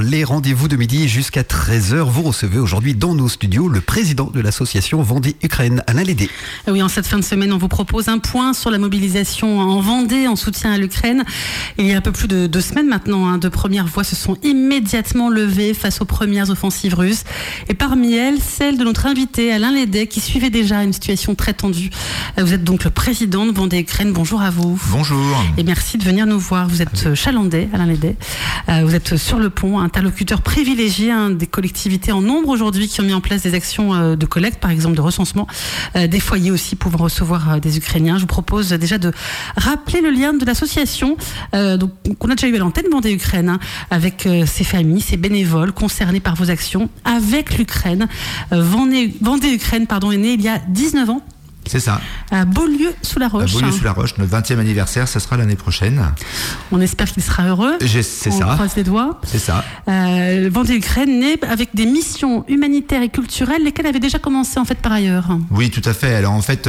les rendez-vous de midi jusqu'à 13h. Vous recevez aujourd'hui dans nos studios le président de l'association Vendée Ukraine, Alain Lédé. Oui, en cette fin de semaine, on vous propose un point sur la mobilisation en Vendée en soutien à l'Ukraine. Il y a un peu plus de 2 semaines maintenant, de premières voix se sont immédiatement levées face aux premières offensives russes. Et parmi elles, celle de notre invité Alain Lédé qui suivait déjà une situation très tendue. Vous êtes donc le président de Vendée Ukraine. Bonjour à vous. Bonjour. Et merci de venir nous voir. Vous êtes chalandais, Alain Lédé. Vous êtes sur le pont, interlocuteur privilégié des collectivités en nombre aujourd'hui qui ont mis en place des actions de collecte, par exemple de recensement, des foyers aussi pouvant recevoir des Ukrainiens. Je vous propose déjà de rappeler le lien de l'association qu'on a déjà eu à l'antenne Vendée Ukraine, avec ces familles, ces bénévoles concernés par vos actions avec l'Ukraine. Vendée Ukraine est née il y a 19 ans. C'est ça. À Beaulieu-sous-la-Roche. À Beaulieu-sous-la-Roche, notre 20e anniversaire, ça sera l'année prochaine. On espère qu'il sera heureux. C'est ça. On croise les doigts. C'est ça. Vendée Ukraine naît avec des missions humanitaires et culturelles, lesquelles avaient déjà commencé en fait par ailleurs. Oui, tout à fait. Alors en fait,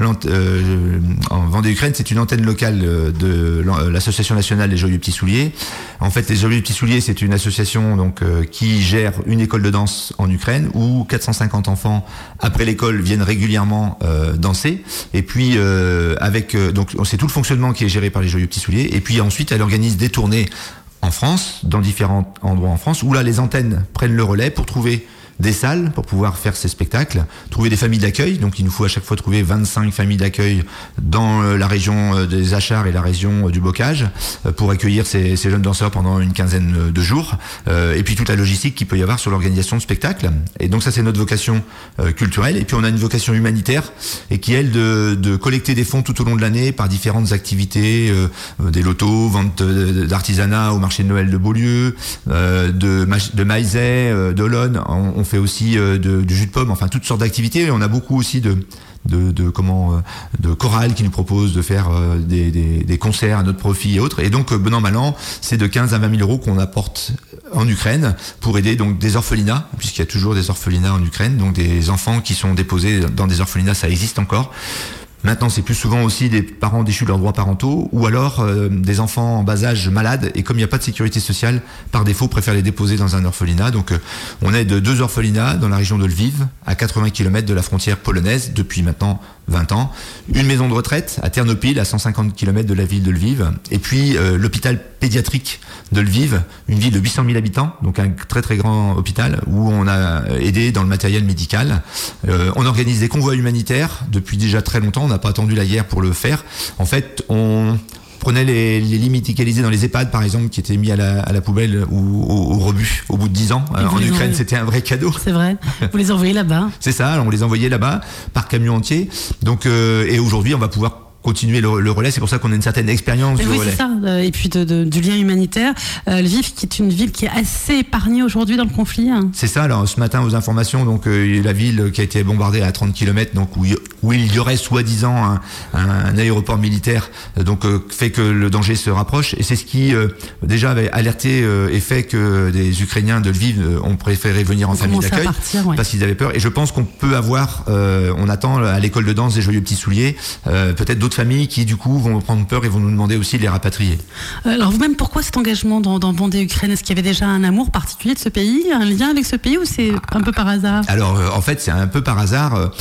Vendée Ukraine, c'est une antenne locale de l'association nationale des Joyeux Petits Souliers. En fait, les Joyeux Petits Souliers, c'est une association qui gère une école de danse en Ukraine où 450 enfants après l'école viennent régulièrement danser, et puis donc c'est tout le fonctionnement qui est géré par les Joyeux Petits Souliers, et puis ensuite elle organise des tournées en France, dans différents endroits en France, où là les antennes prennent le relais pour trouver des salles pour pouvoir faire ces spectacles, trouver des familles d'accueil. Donc il nous faut à chaque fois trouver 25 familles d'accueil dans la région des Achards et la région du Bocage pour accueillir ces jeunes danseurs pendant une quinzaine de jours. Et puis toute la logistique qu'il peut y avoir sur l'organisation de spectacles. Et donc ça, c'est notre vocation culturelle. Et puis on a une vocation humanitaire et qui est elle de collecter des fonds tout au long de l'année par différentes activités, des lotos, vente d'artisanat au marché de Noël de Beaulieu, de Maizet, d'Olonne. On fait aussi du jus de pomme, enfin toutes sortes d'activités. Et on a beaucoup aussi de chorales qui nous proposent de faire des concerts à notre profit et autres. Et donc, bon an, mal an, c'est de 15 à 20 000 euros qu'on apporte en Ukraine pour aider donc des orphelinats, puisqu'il y a toujours des orphelinats en Ukraine, donc des enfants qui sont déposés dans des orphelinats, ça existe encore. Maintenant, c'est plus souvent aussi des parents déchus de leurs droits parentaux ou alors des enfants en bas âge malades, et comme il n'y a pas de sécurité sociale, par défaut, préfèrent les déposer dans un orphelinat. Donc, on aide 2 orphelinats dans la région de Lviv, à 80 km de la frontière polonaise, depuis maintenant 20 ans. Une maison de retraite à Ternopil, à 150 km de la ville de Lviv. Et puis, l'hôpital pédiatrique de Lviv, une ville de 800 000 habitants, donc un très très grand hôpital, où on a aidé dans le matériel médical. On organise des convois humanitaires depuis déjà très longtemps. On n'a pas attendu la guerre pour le faire. En fait, on prenait les lits médicalisés dans les EHPAD, par exemple, qui étaient mis à la poubelle ou au rebut au bout de 10 ans. En Ukraine, c'était un vrai cadeau. C'est vrai. Vous les envoyez là-bas. C'est ça. Alors on les envoyait là-bas par camion entier. Donc, et aujourd'hui, on va pouvoir continuer le relais. C'est pour ça qu'on a une certaine expérience du relais. C'est ça. Et puis du lien humanitaire. Lviv, qui est une ville qui est assez épargnée aujourd'hui dans le conflit. C'est ça. Alors ce matin, aux informations, donc la ville qui a été bombardée à 30 km, donc où il y aurait soi-disant un aéroport militaire, donc fait que le danger se rapproche. Et c'est ce qui déjà avait alerté et fait que des Ukrainiens de Lviv ont préféré venir en famille d'accueil parce qu'ils avaient peur. Et je pense qu'on peut avoir, on attend à l'école de danse des Joyeux Petits Souliers, peut-être d'autres familles qui du coup vont prendre peur et vont nous demander aussi de les rapatrier. Alors vous-même, pourquoi cet engagement dans Vendée Ukraine? Est-ce qu'il y avait déjà un amour particulier de ce pays, un lien avec ce pays, ou c'est un peu par hasard? Alors en fait c'est un peu par hasard.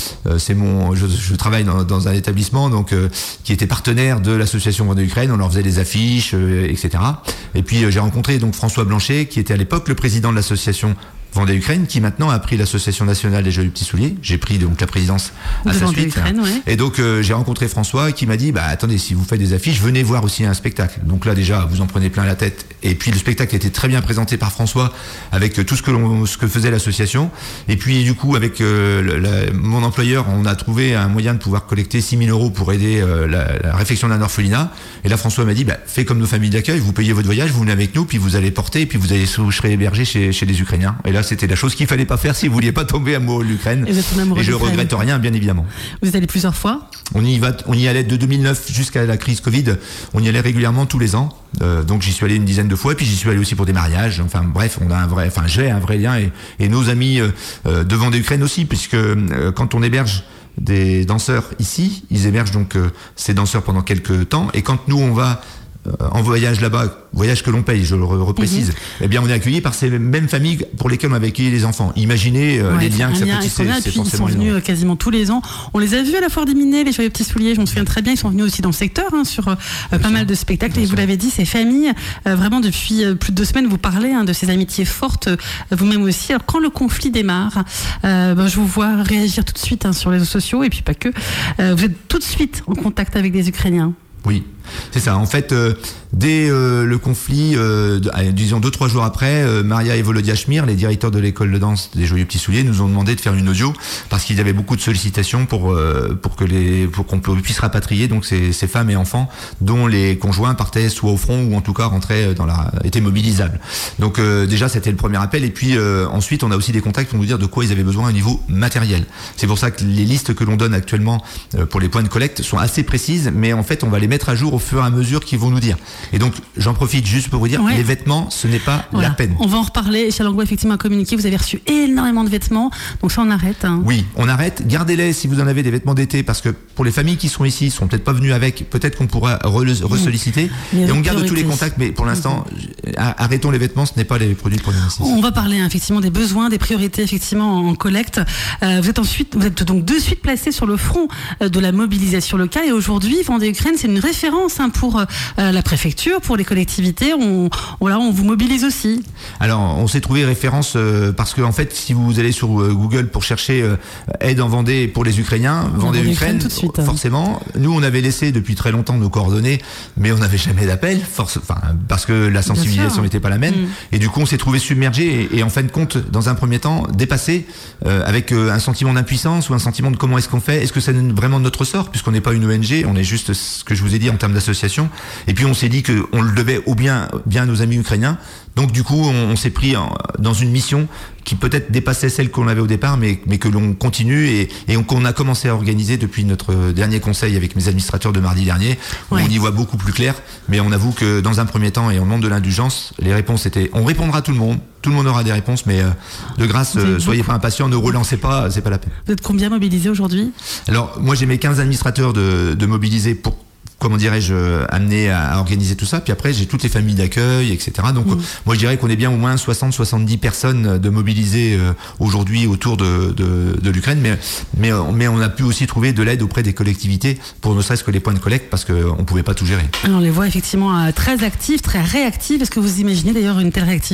Je travaille dans un établissement qui était partenaire de l'association Vendée Ukraine. On leur faisait des affiches, etc. Et puis j'ai rencontré donc François Blanchet, qui était à l'époque le président de l'association Vendée Ukraine, qui maintenant a pris l'association nationale des Joyeux Petits Souliers. J'ai pris donc la présidence à sa suite. Ukraine, ouais. Et donc j'ai rencontré François qui m'a dit attendez, si vous faites des affiches, venez voir aussi un spectacle. Donc là déjà vous en prenez plein la tête. Et puis le spectacle était très bien présenté par François avec tout ce que faisait l'association. Et puis du coup avec mon employeur, on a trouvé un moyen de pouvoir collecter 6 000 euros pour aider la réfection d'un orphelinat. Et là François m'a dit faites comme nos familles d'accueil, vous payez votre voyage, vous venez avec nous, puis vous allez porter, et puis vous serez hébergé chez les Ukrainiens. Et là c'était la chose qu'il fallait pas faire si vous vouliez pas tomber amoureux de l'Ukraine. Et je regrette rien, bien évidemment. Vous allez plusieurs fois? On y allait de 2009 jusqu'à la crise Covid. On y allait régulièrement tous les ans. Donc j'y suis allé une dizaine de fois, et puis j'y suis allé aussi pour des mariages. Enfin bref, j'ai un vrai lien, et nos amis de Vendée Ukraine aussi, puisque quand on héberge des danseurs ici, ils hébergent donc ces danseurs pendant quelques temps, et quand nous on va en voyage là-bas, voyage que l'on paye, je le reprécise, eh bien on est accueilli par ces mêmes familles pour lesquelles on avait accueilli les enfants. Imaginez les liens que ça peut tisser. Puis ils sont venus quasiment tous les ans. On les a vus à la Foire des Minets, les Joyeux Petits Souliers, je m'en souviens très bien. Ils sont venus aussi dans le secteur sur pas mal de spectacles. Et vous l'avez dit, ces familles, vraiment depuis plus de 2 semaines, vous parlez de ces amitiés fortes, vous-même aussi. Alors quand le conflit démarre, je vous vois réagir tout de suite sur les réseaux sociaux, et puis pas que. Vous êtes tout de suite en contact avec des Ukrainiens. Oui, c'est ça. En fait, dès le conflit, disons 2-3 jours après, Maria et Volodya Schmir, les directeurs de l'école de danse des Joyeux Petits Souliers, nous ont demandé de faire une audio parce qu'ils avaient beaucoup de sollicitations pour qu'on puisse rapatrier donc ces femmes et enfants dont les conjoints partaient soit au front ou en tout cas étaient mobilisables. Donc déjà c'était le premier appel, et puis ensuite on a aussi des contacts pour nous dire de quoi ils avaient besoin au niveau matériel. C'est pour ça que les listes que l'on donne actuellement pour les points de collecte sont assez précises, mais en fait on va les mettre à jour au fur et à mesure qu'ils vont nous dire. Et donc, j'en profite juste pour vous dire, les vêtements, ce n'est pas la peine. On va en reparler. Chalangua, effectivement, a communiqué. Vous avez reçu énormément de vêtements. Donc ça, on arrête. Oui, on arrête. Gardez-les si vous en avez des vêtements d'été, parce que pour les familles qui sont ici, ils sont peut-être pas venus avec. Peut-être qu'on pourra ressolliciter. Et on garde tous les contacts. Mais pour l'instant, arrêtons les vêtements. Ce n'est pas les produits pour les nécessités. On va parler effectivement des besoins, des priorités effectivement en collecte. Vous êtes donc de suite placé sur le front de la mobilisation locale. Et aujourd'hui, Vendée Ukraine, c'est une référence pour la préfecture, pour les collectivités. On vous mobilise aussi. Alors, on s'est trouvé référence parce que en fait, si vous allez sur Google pour chercher aide en Vendée pour les Ukrainiens, Vendée Ukraine, tout de suite, forcément. Nous, on avait laissé depuis très longtemps nos coordonnées, mais on n'avait jamais d'appel, parce que la sensibilisation n'était pas la même. Et du coup, on s'est trouvé submergé et en fin de compte, dans un premier temps, dépassé avec un sentiment d'impuissance ou un sentiment de comment est-ce qu'on fait. Est-ce que c'est vraiment notre sort, puisqu'on n'est pas une ONG, on est juste ce que je vous ai dit en termes d'association. Et puis on s'est dit qu'on le devait bien à nos amis ukrainiens. Donc du coup, on s'est pris dans une mission qui peut-être dépassait celle qu'on avait au départ, mais que l'on continue et qu'on a commencé à organiser depuis notre dernier conseil avec mes administrateurs de mardi dernier. On y voit beaucoup plus clair, mais on avoue que dans un premier temps, et au nom de l'indulgence, les réponses étaient: on répondra à tout le monde aura des réponses, mais de grâce, soyez pas impatients, ne relancez pas, c'est pas la peine. Vous êtes combien mobilisés aujourd'hui ? Alors moi j'ai mes 15 administrateurs de mobiliser pour, comment dirais-je, amener à organiser tout ça. Puis après, j'ai toutes les familles d'accueil, etc. Donc, moi, je dirais qu'on est bien au moins 60-70 personnes de mobilisées aujourd'hui autour de l'Ukraine. Mais on a pu aussi trouver de l'aide auprès des collectivités pour ne serait-ce que les points de collecte parce qu'on pouvait pas tout gérer. Alors, on les voit effectivement très actifs, très réactifs. Est-ce que vous imaginez d'ailleurs une telle réactivité ?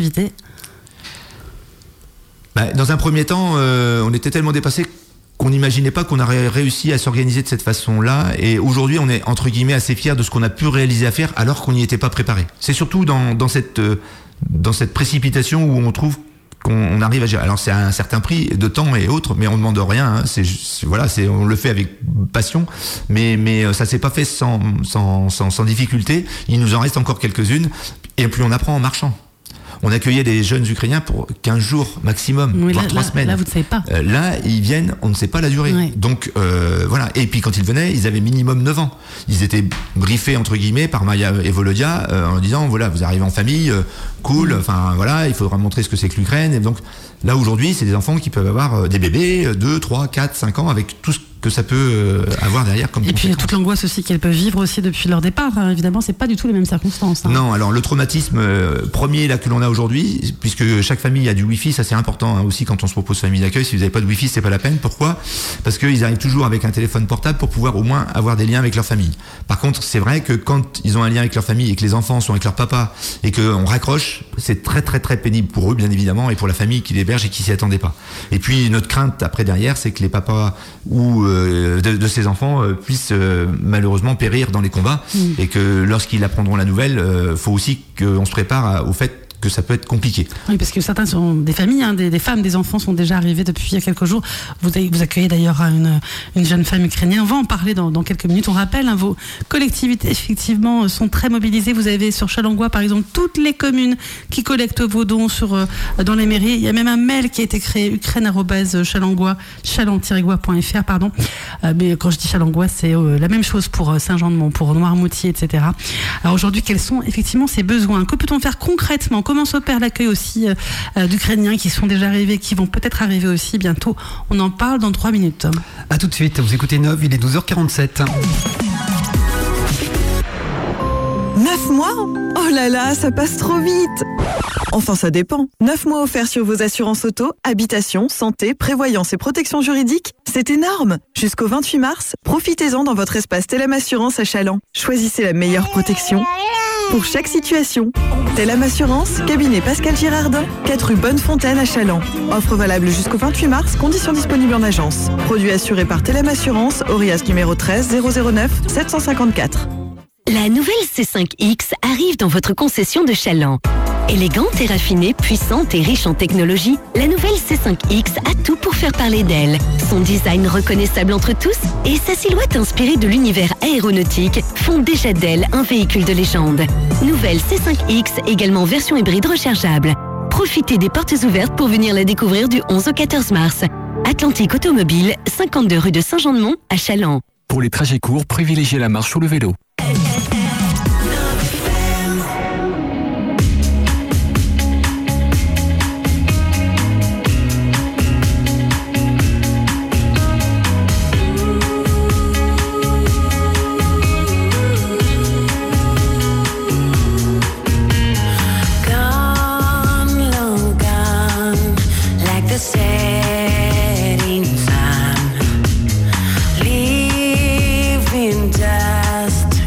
Dans un premier temps, on était tellement dépassés qu'on n'imaginait pas qu'on aurait réussi à s'organiser de cette façon-là. Et aujourd'hui, on est, entre guillemets, assez fiers de ce qu'on a pu réaliser à faire alors qu'on n'y était pas préparé. C'est surtout dans cette précipitation où on trouve qu'on arrive à gérer. Alors c'est à un certain prix de temps et autres, mais on ne demande rien. On le fait avec passion, mais ça s'est pas fait sans difficulté. Il nous en reste encore quelques-unes. Et puis on apprend en marchant. On accueillait des jeunes Ukrainiens pour 15 jours maximum, voire 3 semaines. Là, vous ne savez pas. Là, ils viennent, on ne sait pas la durée. Oui. Donc, voilà. Et puis, quand ils venaient, ils avaient minimum 9 ans. Ils étaient briefés, entre guillemets, par Maria et Volodya, en disant, voilà, vous arrivez en famille, cool, il faudra montrer ce que c'est que l'Ukraine. Et donc, là, aujourd'hui, c'est des enfants qui peuvent avoir des bébés, 2, 3, 4, 5 ans, avec tout ce que ça peut avoir derrière comme conséquence. Et puis toute l'angoisse aussi qu'elles peuvent vivre aussi depuis leur départ. Évidemment, c'est pas du tout les mêmes circonstances. Non, alors le traumatisme premier là que l'on a aujourd'hui, puisque chaque famille a du Wi-Fi, ça c'est important aussi quand on se propose famille d'accueil. Si vous n'avez pas de Wi-Fi, c'est pas la peine. Pourquoi ? Parce qu'ils arrivent toujours avec un téléphone portable pour pouvoir au moins avoir des liens avec leur famille. Par contre, c'est vrai que quand ils ont un lien avec leur famille et que les enfants sont avec leur papa et qu'on raccroche, c'est très très très pénible pour eux, bien évidemment, et pour la famille qui l'héberge et qui s'y attendait pas. Et puis notre crainte après derrière, c'est que les papas ou de ces enfants puissent malheureusement périr dans les combats et que lorsqu'ils apprendront la nouvelle, faut aussi qu'on se prépare au fait que ça peut être compliqué. Oui, parce que certains sont des familles, des femmes, des enfants sont déjà arrivés depuis il y a quelques jours. Vous accueillez d'ailleurs une jeune femme ukrainienne. On va en parler dans quelques minutes. On rappelle, vos collectivités, effectivement, sont très mobilisées. Vous avez sur Chalangua, par exemple, toutes les communes qui collectent vos dons dans les mairies. Il y a même un mail qui a été créé, ukraine@chaland-gua.fr, pardon. Mais quand je dis Chalangua, c'est la même chose pour Saint-Jean-de-Mont, pour Noirmoutier, etc. Alors aujourd'hui, quels sont effectivement ces besoins ? Que peut-on faire concrètement ? Comment s'opère l'accueil aussi d'Ukrainiens qui sont déjà arrivés, qui vont peut-être arriver aussi bientôt ? On en parle dans 3 minutes. A tout de suite, vous écoutez Nov, il est 12h47. 9 9 mois? Oh là là, ça passe trop vite. Enfin, ça dépend. 9 mois offerts sur vos assurances auto, habitation, santé, prévoyance et protection juridique. C'est énorme. Jusqu'au 28 mars, profitez-en dans votre espace Telem Assurance à Chaland. Choisissez la meilleure protection pour chaque situation. Telem Assurance, cabinet Pascal Girardin, 4 rue Bonnefontaine à Chaland. Offre valable jusqu'au 28 mars, conditions disponibles en agence. Produit assuré par Telem Assurance, Orias numéro 13 009 754. La nouvelle C5X arrive dans votre concession de Chaland. Élégante et raffinée, puissante et riche en technologie, la nouvelle C5X a tout pour faire parler d'elle. Son design reconnaissable entre tous et sa silhouette inspirée de l'univers aéronautique font déjà d'elle un véhicule de légende. Nouvelle C5X, également version hybride rechargeable. Profitez des portes ouvertes pour venir la découvrir du 11 au 14 mars. Atlantique Automobile, 52 rue de Saint-Jean-de-Mont à Chaland. Pour les trajets courts, privilégiez la marche ou le vélo. Setting sun, leaving dust.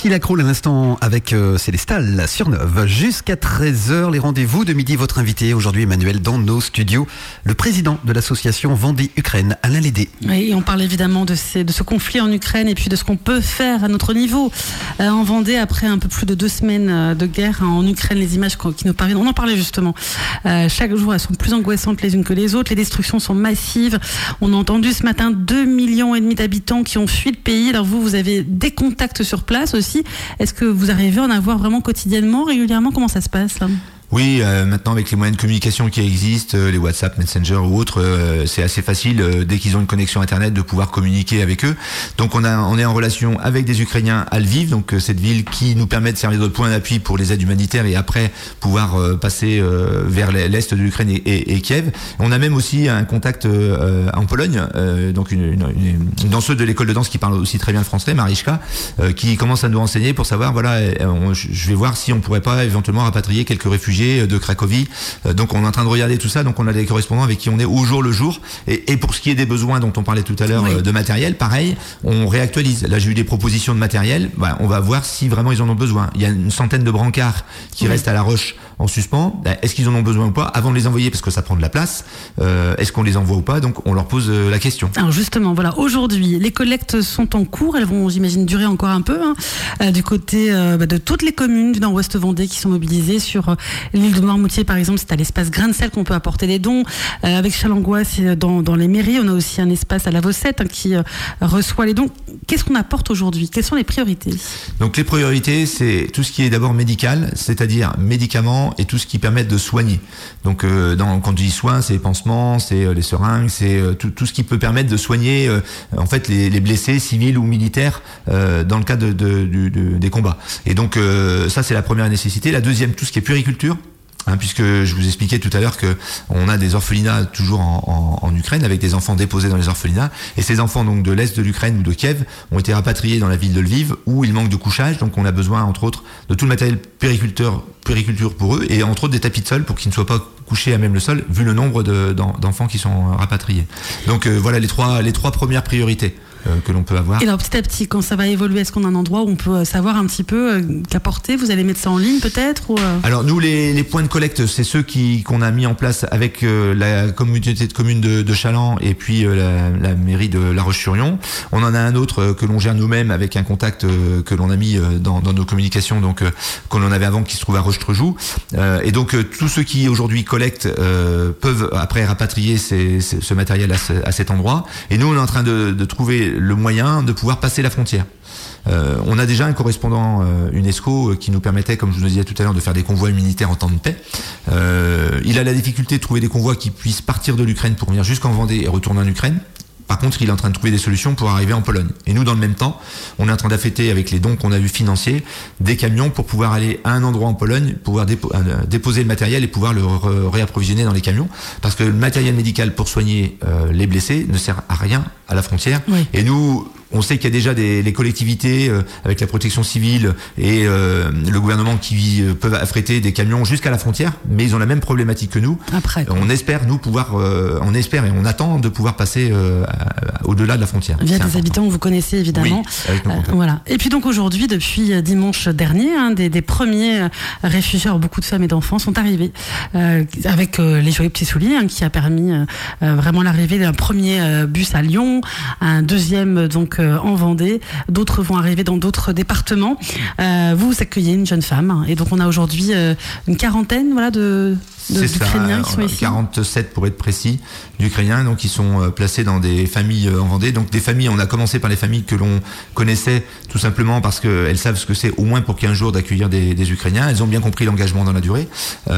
Priscilla Kroll à l'instant avec Célestal sur Neuve. Jusqu'à 13h, les rendez-vous de midi. Votre invité aujourd'hui, Emmanuel, dans nos studios, le président de l'association Vendée-Ukraine, Alain Lédé. Oui, on parle évidemment de ce conflit en Ukraine et puis de ce qu'on peut faire à notre niveau. En Vendée, après un peu plus de 2 semaines de guerre en Ukraine, les images qui nous parviennent, on en parlait justement. Chaque jour, elles sont plus angoissantes les unes que les autres. Les destructions sont massives. On a entendu ce matin 2,5 millions d'habitants qui ont fui le pays. Alors vous avez des contacts sur place aussi. Est-ce que vous arrivez à en avoir vraiment quotidiennement, régulièrement? Comment ça se passe là? Oui, maintenant avec les moyens de communication qui existent, les WhatsApp, Messenger ou autres, c'est assez facile dès qu'ils ont une connexion Internet de pouvoir communiquer avec eux. Donc on est en relation avec des Ukrainiens à Lviv, donc cette ville qui nous permet de servir de point d'appui pour les aides humanitaires et après pouvoir passer vers l'est de l'Ukraine et Kiev. On a même aussi un contact en Pologne, donc une danseuse de l'école de danse qui parle aussi très bien le français, Marichka, qui commence à nous renseigner pour savoir, voilà, je vais voir si on pourrait pas éventuellement rapatrier quelques réfugiés de Cracovie. Donc on est en train de regarder tout ça, donc on a des correspondants avec qui on est au jour le jour. Et pour ce qui est des besoins dont on parlait tout à l'heure, oui, de matériel, pareil, on réactualise. Là j'ai eu des propositions de matériel, on va voir si vraiment ils en ont besoin. Il y a une centaine de brancards qui restent à La Roche en suspens. Est-ce qu'ils en ont besoin ou pas? Avant de les envoyer, parce que ça prend de la place, est-ce qu'on les envoie ou pas? Donc on leur pose la question. Alors justement, voilà, aujourd'hui, les collectes sont en cours. Elles vont, j'imagine, durer encore un peu, du côté de toutes les communes du Nord-Ouest Vendée qui sont mobilisées. Sur l'île de Noirmoutier, par exemple, c'est à l'espace Grain de Sel qu'on peut apporter des dons. Avec Chalangois, c'est dans les mairies. On a aussi un espace à la Vossette qui reçoit les dons. Qu'est-ce qu'on apporte aujourd'hui? Quelles sont les priorités? Donc les priorités, c'est tout ce qui est d'abord médical, c'est-à-dire médicaments et tout ce qui permet de soigner. Donc quand je dis soins, c'est les pansements, c'est les seringues, c'est tout ce qui peut permettre de soigner en fait les blessés civils ou militaires dans le cadre des combats. Et donc ça c'est la première nécessité. La deuxième, tout ce qui est puériculture. Puisque je vous expliquais tout à l'heure que on a des orphelinats toujours en Ukraine avec des enfants déposés dans les orphelinats, et ces enfants donc de l'est de l'Ukraine ou de Kiev ont été rapatriés dans la ville de Lviv où il manque de couchage, donc on a besoin entre autres de tout le matériel puériculture pour eux et entre autres des tapis de sol pour qu'ils ne soient pas couchés à même le sol vu le nombre d'enfants qui sont rapatriés. Donc voilà les trois premières priorités que l'on peut avoir. Et alors petit à petit, quand ça va évoluer, est-ce qu'on a un endroit où on peut savoir un petit peu qu'apporter? Vous allez mettre ça en ligne peut-être ou Alors nous, les points de collecte, c'est ceux qu'on a mis en place avec la communauté de communes de Chaland et puis la mairie de La Roche-sur-Yon. On en a un autre que l'on gère nous-mêmes avec un contact que l'on a mis dans nos communications, donc qu'on en avait avant, qui se trouve à Roche-Trejoux. Et donc tous ceux qui aujourd'hui collectent peuvent après rapatrier ce matériel à cet endroit. Et nous, on est en train de trouver le moyen de pouvoir passer la frontière. On a déjà un correspondant UNESCO qui nous permettait, comme je vous le disais tout à l'heure, de faire des convois humanitaires en temps de paix. Il a la difficulté de trouver des convois qui puissent partir de l'Ukraine pour venir jusqu'en Vendée et retourner en Ukraine. Par contre, il est en train de trouver des solutions pour arriver en Pologne. Et nous, dans le même temps, on est en train d'affecter, avec les dons qu'on a eu financiers, des camions pour pouvoir aller à un endroit en Pologne, pouvoir déposer le matériel et pouvoir le réapprovisionner dans les camions. Parce que le matériel médical pour soigner les blessés ne sert à rien à la frontière. Oui. Et nous, on sait qu'il y a déjà les collectivités avec la protection civile et le gouvernement qui peuvent affréter des camions jusqu'à la frontière, mais ils ont la même problématique que nous. Après, on espère nous pouvoir, on espère et on attend de pouvoir passer au-delà de la frontière. Via des habitants que vous connaissez évidemment. Oui, avec nos contacts. Voilà. Et puis donc aujourd'hui, depuis dimanche dernier, des premiers réfugiés, beaucoup de femmes et d'enfants sont arrivés avec les Joyeux Petits Souliers qui a permis vraiment l'arrivée d'un premier bus à Lyon, un deuxième donc en Vendée, d'autres vont arriver dans d'autres départements. Vous accueillez une jeune femme et donc on a aujourd'hui une quarantaine d'Ukrainiens qui sont ici. 47 pour être précis, d'Ukrainiens donc qui sont placés dans des familles en Vendée. Donc des familles, on a commencé par les familles que l'on connaissait tout simplement parce qu'elles savent ce que c'est au moins pour 15 jours d'accueillir des Ukrainiens. Elles ont bien compris l'engagement dans la durée.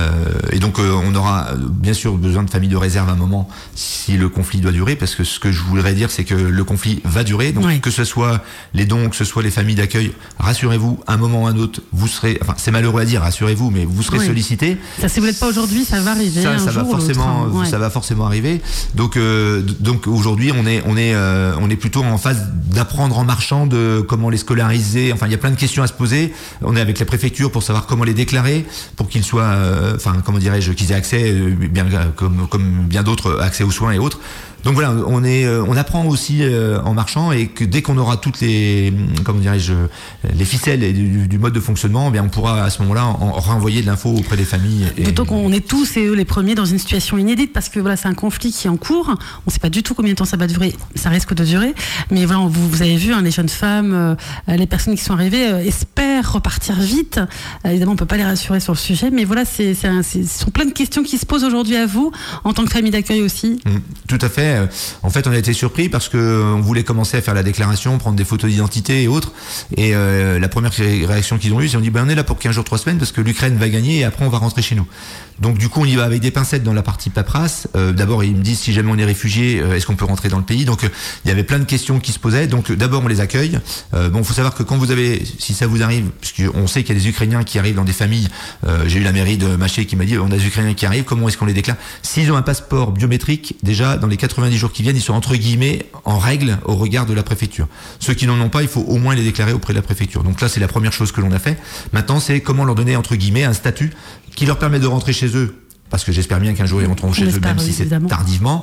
Et donc on aura bien sûr besoin de familles de réserve à un moment si le conflit doit durer, parce que ce que je voudrais dire c'est que le conflit va durer. Donc que ce soit les dons, que ce soit les familles d'accueil, rassurez-vous, un moment ou un autre, vous serez, enfin c'est malheureux à dire, rassurez-vous, mais vous serez sollicités. Ça, si vous l'êtes pas aujourd'hui, ça va arriver. Ça va forcément, ça va forcément arriver. Donc aujourd'hui, on est plutôt en phase d'apprendre en marchant de comment les scolariser. Enfin, il y a plein de questions à se poser. On est avec la préfecture pour savoir comment les déclarer, pour qu'ils soient, qu'ils aient accès, bien comme bien d'autres, accès aux soins et autres. Donc voilà, on apprend aussi en marchant, et que dès qu'on aura toutes les, comment dirais-je, les ficelles du mode de fonctionnement, eh bien on pourra à ce moment-là en renvoyer de l'info auprès des familles. D'autant qu'on est tous et eux les premiers dans une situation inédite, parce que voilà, c'est un conflit qui est en cours. On ne sait pas du tout combien de temps ça va durer, ça risque de durer. Mais voilà, vous avez vu, les jeunes femmes, les personnes qui sont arrivées espèrent repartir vite. Évidemment, on ne peut pas les rassurer sur le sujet, mais voilà, ce sont plein de questions qui se posent aujourd'hui à vous, en tant que famille d'accueil aussi. Tout à fait. En fait, on a été surpris parce qu'on voulait commencer à faire la déclaration, prendre des photos d'identité et autres. Et la première réaction qu'ils ont eue, c'est on dit on est là pour 15 jours, 3 semaines, parce que l'Ukraine va gagner et après on va rentrer chez nous. Donc du coup, on y va avec des pincettes dans la partie paperasse. D'abord, ils me disent si jamais on est réfugié, est-ce qu'on peut rentrer dans le pays? Donc il y avait plein de questions qui se posaient. Donc d'abord, on les accueille. Bon, faut savoir que quand vous avez, si ça vous arrive, puisqu'on sait qu'il y a des Ukrainiens qui arrivent dans des familles. J'ai eu la mairie de Maché qui m'a dit on a des Ukrainiens qui arrivent. Comment est-ce qu'on les déclare? S'ils ont un passeport biométrique, déjà dans les 90 jours qui viennent, ils sont entre guillemets en règle au regard de la préfecture. Ceux qui n'en ont pas, il faut au moins les déclarer auprès de la préfecture. Donc là, c'est la première chose que l'on a fait. Maintenant, c'est comment leur donner entre guillemets un statut qui leur permet de rentrer chez eux. Parce que j'espère bien qu'un jour ils rentreront chez eux, même si c'est tardivement.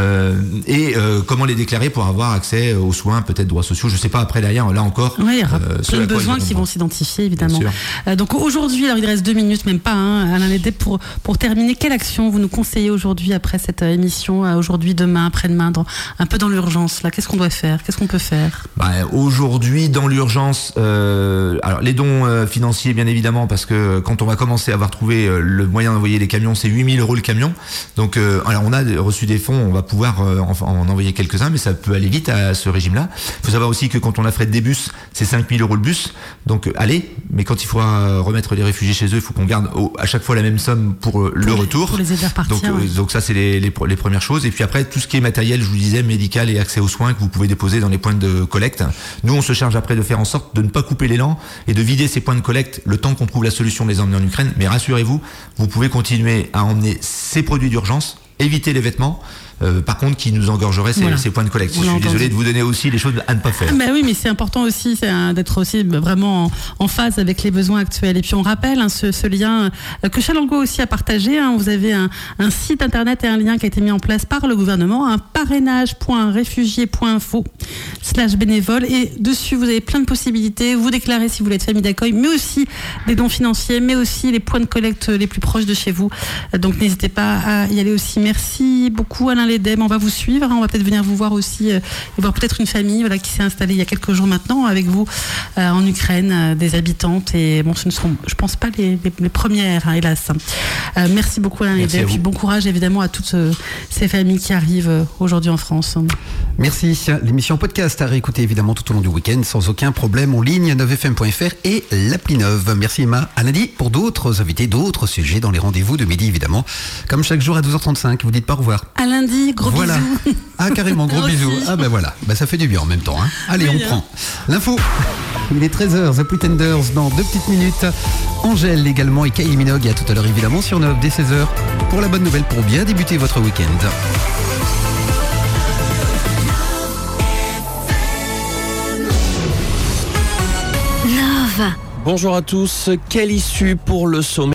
Comment les déclarer pour avoir accès aux soins, peut-être droits sociaux. Je sais pas, après derrière, là encore. Oui, il y aura plein de besoins qui vont s'identifier, évidemment. Donc aujourd'hui, alors il reste 2 minutes, même pas, Alain Lédet, pour terminer. Quelle action vous nous conseillez aujourd'hui, après cette émission, aujourd'hui, demain, après-demain, un peu dans l'urgence, là? Qu'est-ce qu'on doit faire? Qu'est-ce qu'on peut faire? Aujourd'hui, dans l'urgence, alors les dons financiers, bien évidemment, parce que quand on va commencer à avoir trouvé le moyen d'envoyer les camions, c'est 8 000 € le camion. Donc, alors on a reçu des fonds, on va pouvoir en envoyer quelques-uns, mais ça peut aller vite à ce régime-là. Il faut savoir aussi que quand on affrète des bus, c'est 5 000 € le bus. Donc, allez, mais quand il faudra remettre les réfugiés chez eux, il faut qu'on garde à chaque fois la même somme pour le retour. Pour les aider à repartir. Donc ça, c'est les premières choses. Et puis après, tout ce qui est matériel, je vous disais, médical et accès aux soins que vous pouvez déposer dans les points de collecte. Nous, on se charge après de faire en sorte de ne pas couper l'élan et de vider ces points de collecte le temps qu'on trouve la solution de les emmener en Ukraine. Mais rassurez-vous, vous pouvez continuer à emmener ces produits d'urgence, éviter les vêtements. Par contre, qui nous engorgerait ces points de collecte. Je suis désolé de vous donner aussi les choses à ne pas faire. Mais oui, mais c'est important aussi d'être aussi vraiment en phase avec les besoins actuels. Et puis on rappelle ce lien que Chalango aussi a partagé. Vous avez un site internet et un lien qui a été mis en place par le gouvernement, parrainage.réfugiés.info/bénévole. Et dessus, vous avez plein de possibilités. Vous déclarez si vous voulez être famille d'accueil, mais aussi des dons financiers, mais aussi les points de collecte les plus proches de chez vous. Donc n'hésitez pas à y aller aussi. Merci beaucoup, Alain Lédet. On va vous suivre, on va peut-être venir vous voir aussi et voir peut-être une famille qui s'est installée il y a quelques jours maintenant avec vous en Ukraine, des habitantes, et bon, ce ne seront, je pense, pas les premières, hélas. Merci beaucoup, Alain Lédet, et puis bon courage évidemment à toutes ces familles qui arrivent aujourd'hui en France. Merci. L'émission podcast à réécouter évidemment tout au long du week-end sans aucun problème en ligne, 9fm.fr et l'appli 9. Merci Emma. À lundi pour d'autres invités, d'autres sujets dans les rendez-vous de midi évidemment, comme chaque jour à 12h35. Vous dites pas au revoir. À lundi. Gros bisous. Ah, carrément, gros bisous. Ah ben voilà, ça fait du bien en même temps. Allez, on prend l'info. Il est 13h, The Pretenders dans 2 petites minutes. Angèle également et Kylie Minogue. À tout à l'heure évidemment sur 9 dès 16h pour la bonne nouvelle, pour bien débuter votre week-end. Love. Bonjour à tous. Quelle issue pour le sommet